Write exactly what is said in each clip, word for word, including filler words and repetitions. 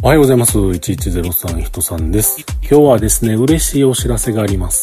おはようございます。いちいちゼロさんひとさんです。今日はですね、嬉しいお知らせがあります。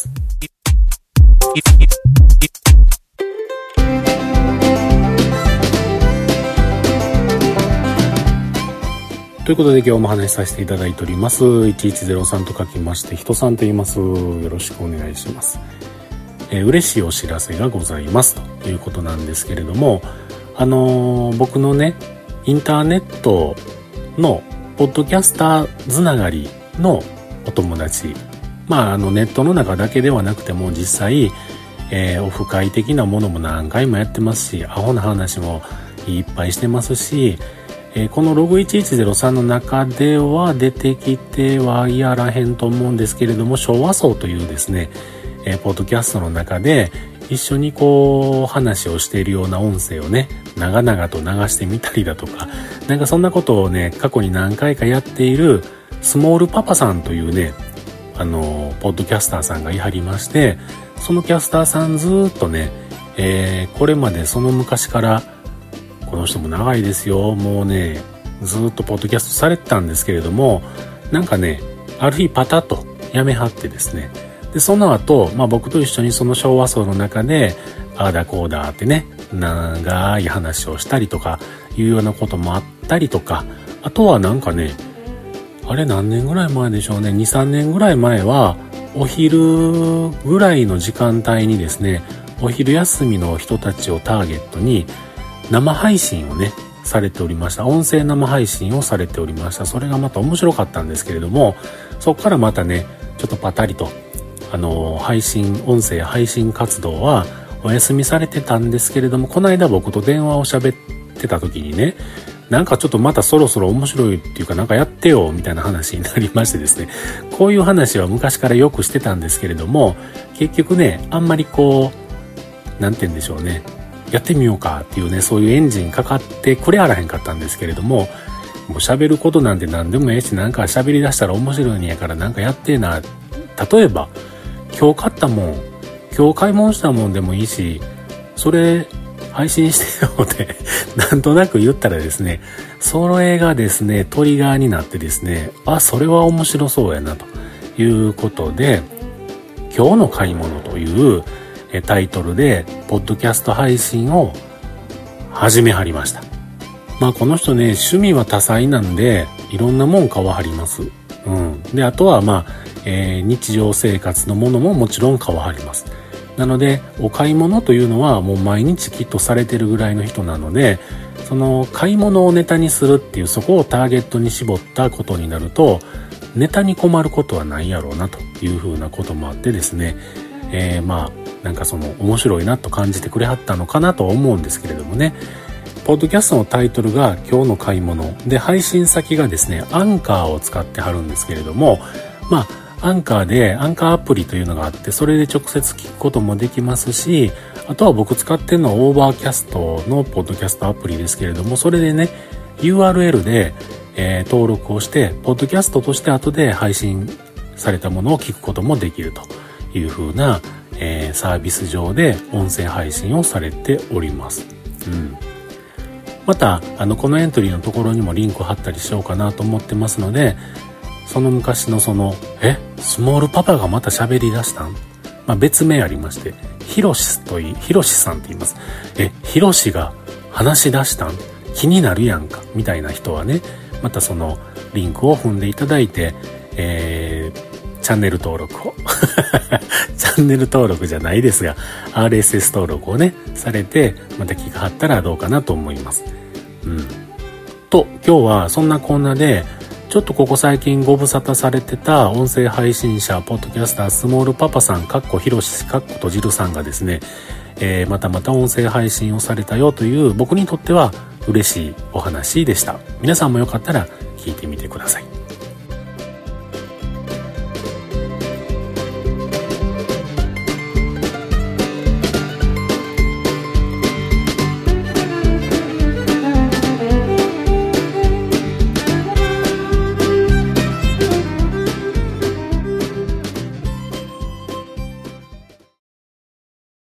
ということで今日もお話しさせていただいております。いちいちゼロさんと書きましてひとさんと言います。よろしくお願いします。えー、嬉しいお知らせがございますということなんですけれども、あのー、僕のね、インターネットのポッドキャスターつながりのお友達、まああのネットの中だけではなくても実際、えー、オフ会的なものも何回もやってますし、アホな話もいっぱいしてますし、えー、このログいちいちゼロさんの中では出てきてはやらへんと思うんですけれども、昭和層というですね、えー、ポッドキャストの中で一緒にこう話をしているような音声をね、長々と流してみたりだとか、なんかそんなことをね、過去に何回かやっているスモールパパさんというね、あのポッドキャスターさんがいはりまして、そのキャスターさんずっとね、えー、これまでその昔からこの人も長いですよ、もうねずっとポッドキャストされてたんですけれども、なんかねある日パタッとやめはってですね、でその後、まあ、僕と一緒にその昭和層の中でああだこうだってね、長い話をしたりとかいうようなこともあったりとか、あとはなんかね、あれ何年ぐらい前でしょうね、にさんねんぐらい前はお昼ぐらいの時間帯にですね、お昼休みの人たちをターゲットに生配信をねされておりました。音声生配信をされておりました。それがまた面白かったんですけれども、そこからまたねちょっとパタリとあの配信音声配信活動はお休みされてたんですけれども、この間僕と電話を喋ってた時にね、なんかちょっとまたそろそろ面白いっていうかなんかやってよみたいな話になりましてですね、こういう話は昔からよくしてたんですけれども、結局ねあんまりこうなんて言うんでしょうね、やってみようかっていうね、そういうエンジンかかってくれあらへんかったんですけれども、もう喋ることなんて何でもええし、なんか喋り出したら面白いんやからなんかやってえな、例えば今日買ったもん、今日買い物したもんでもいいし、それ配信してよってなんとなく言ったらですね、それがですねトリガーになってですね、あ、それは面白そうやなということで、今日の買い物というタイトルでポッドキャスト配信を始めはりました。まあこの人ね趣味は多彩なんでいろんなもん買わはります。うん。であとはまあ、えー、日常生活のものももちろん買わはります。なのでお買い物というのはもう毎日きっとされてるぐらいの人なので、その買い物をネタにするっていう、そこをターゲットに絞ったことになるとネタに困ることはないやろうなというふうなこともあってですね、えー、まあなんかその面白いなと感じてくれはったのかなと思うんですけれどもね、ポッドキャストのタイトルが今日の買い物で、配信先がですねアンカーを使ってはるんですけれども、まあアンカーでアンカーアプリというのがあって、それで直接聞くこともできますし、あとは僕使ってるのはオーバーキャストのポッドキャストアプリですけれども、それでね ユーアールエル で、えー、登録をしてポッドキャストとして後で配信されたものを聞くこともできるという風な、えー、サービス上で音声配信をされております。うん。またあのこのエントリーのところにもリンク貼ったりしようかなと思ってますので、その昔のそのえスモールパパがまた喋り出したん、まあ、別名ありまして、ヒロシといヒロシさんって言います。えヒロシが話し出したん気になるやんかみたいな人はね、またそのリンクを踏んでいただいて、えー、チャンネル登録をチャンネル登録じゃないですが アールエスエス 登録をねされて、また聞かはったらどうかなと思います。うん。と今日はそんなこんなで、ちょっとここ最近ご無沙汰されてた音声配信者ポッドキャスタースモールパパさんかっこひろしかっことじるさんがですね、えー、またまた音声配信をされたよという、僕にとっては嬉しいお話でした。皆さんもよかったら聞いてみてください。